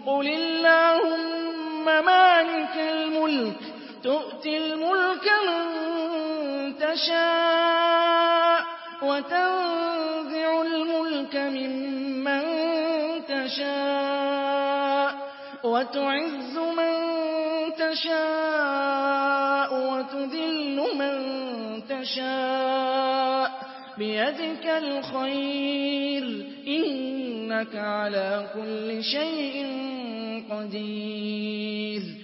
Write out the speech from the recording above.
قُلِ اللَّهُمَّ مَالِكَ الْمُلْكِ تُؤْتِي الْمُلْكَ مَن تَشَاءُ وَتَنزِعُ الْمُلْكَ مِمَّن تَشَاءُ وَتُعِزُّ مَن تَشَاءُ وَتُذِلُّ مَن تَشَاءُ بِيَدِكَ الْخَيْرُ ۖ إِنَّكَ عَلَىٰ كُلِّ شَيْءٍ قَدِيرٌ